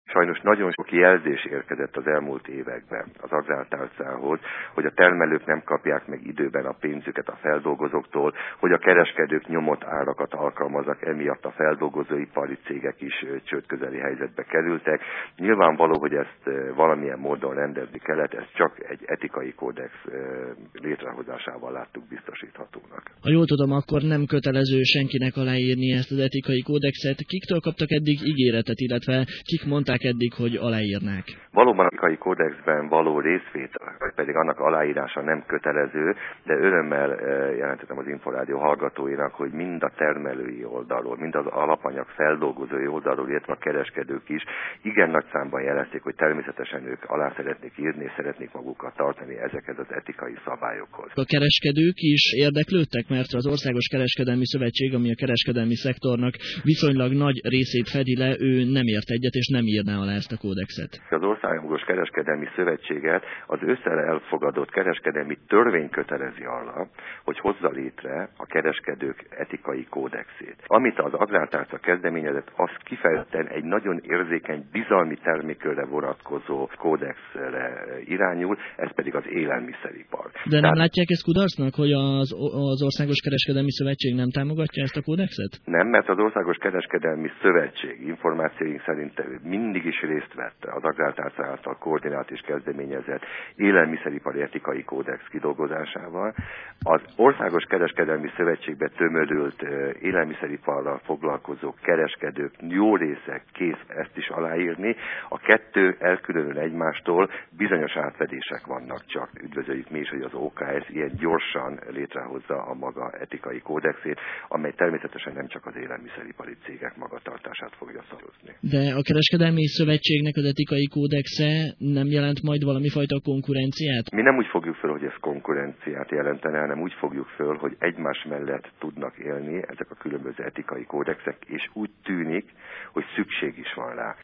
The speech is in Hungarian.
Sajnos nagyon sok jelzés érkezett az elmúlt években az agrártárcához, hogy a termelők nem kapják meg időben a pénzüket a feldolgozóktól, hogy a kereskedők nyomott árakat alkalmaznak, emiatt a feldolgozóipari cégek is csődközeli helyzetbe kerültek. Nyilvánvaló, hogy ezt valamilyen módon rendezni kellett, ezt csak egy etikai kódex létrehozásával láttuk biztosíthatónak. Ha jól tudom, akkor nem kötelező senkinek aláírni ezt az etikai kódexet. Kiktől kaptak eddig ígéretet, illetve kik mondták eddig, hogy aláírnák? Valóban a etikai kódexben való részvétel, vagy pedig annak aláírása nem kötelező, de örömmel jelentettem az Inforádió hallgatóinak, hogy mind a termelői oldalról, mind az alapanyag feldolgozói oldalról, illetve a kereskedők is igen nagy számban jelezték, hogy természetesen ők alá szeretnék írni, és szeretnék magukat tartani ezekhez az etikai szabályokhoz. A kereskedők is érdeklődtek, mert az Országos Kereskedelmi Szövetség, ami a kereskedelmi szektornak viszonylag nagy részét fedi le, ő nem ért egyet és nem írná alá ezt a kódexet. Az Országos Kereskedelmi Szövetséget az ősszel elfogadott kereskedelmi törvény kötelezi arra, hogy hozza létre a kereskedők etikai kódexét. Amit az Agrártárca kezdeményezett, az kifejezetten egy nagyon érzékeny, bizalmi termékörre vonatkozó kódexre irányul, ez pedig az élelmiszeripar. De nem látják ezt kudarcnak, hogy az Országos Kereskedelmi Szövetség nem támogatja ezt a kódexet? Nem, mert az Országos Kereskedelmi Szövetség információink szerint mindig is részt vett az Agrártárca által koordinált és kezdeményezett élelmiszeripari etikai kódex kidolgozásával. Az Országos Kereskedelmi Szövetségbe tömörült élelmiszeriparral foglalkozó kereskedők jó része kész ezt is aláírni. A kettő elkülönül egymástól, bizonyos átfedések vannak csak. Üdvözöljük mi is, hogy az OKS ilyen gyorsan létrehozza a maga etikai kódexét, amely természetesen nem csak az élelmiszeripari cégek magatartását fogja szabályozni. De a Kereskedelmi Szövetségnek az etikai kódexe nem jelent majd valami fajta konkurenciát? Mi nem úgy fogjuk föl, hogy ez konkurenciát jelentene, hanem úgy fogjuk föl, hogy egymás mellett tudnak élni ezek a különböző etikai kódexek, és úgy tűnik, hogy szükség is van rá.